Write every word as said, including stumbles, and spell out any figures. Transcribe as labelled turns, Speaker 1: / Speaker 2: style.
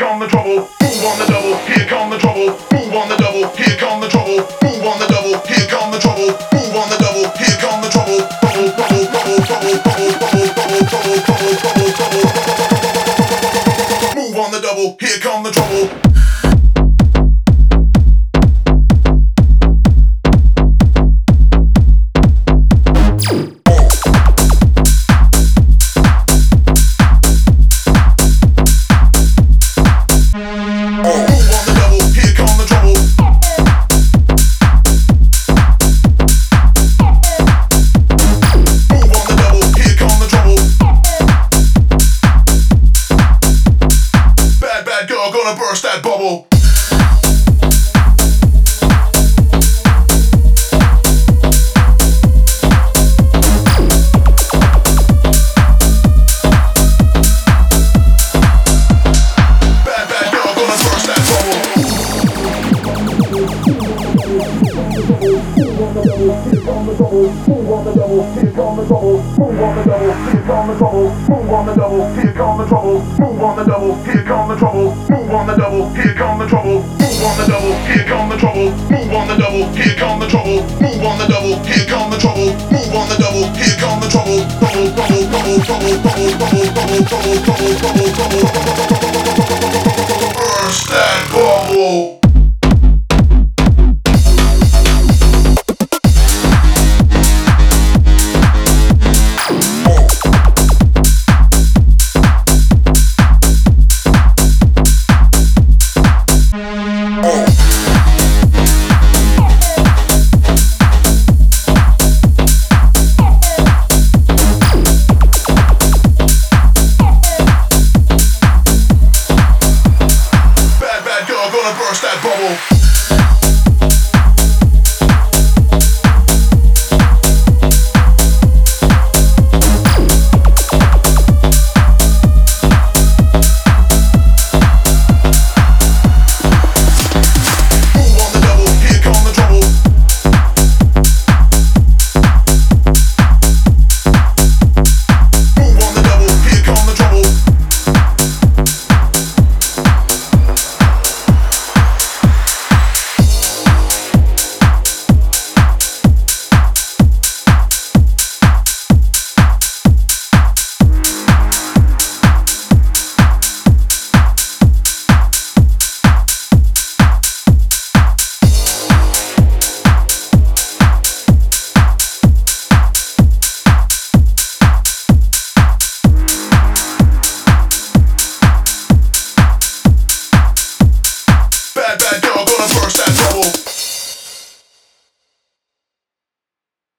Speaker 1: come the trouble. Move on the double, here come the trouble. Move on the double, here come the trouble. Move on the double, here come the trouble. Move on the double, here come the trouble. Trouble, trouble, trouble, trouble, trouble, trouble, trouble, trouble, trouble, trouble, trouble. Move on the double, here come the trouble. Gonna burst that bubble. Bad, bad girl gonna burst that bubble. Move on the double, here come the trouble. Move on the double, here come the trouble. Move on the double, here come the trouble. Move on the double, here come the trouble. Move on the double, here come the trouble. Move on the double, here come the trouble. Move on the double, here come the trouble. Move on the double, here come the trouble. Move on the double, here come the trouble. Move on the double, here come the trouble. Trouble, trouble, trouble, trouble, trouble, trouble, trouble, trouble, trouble, trouble, trouble. Burst that bubble. Gonna burst that bubble.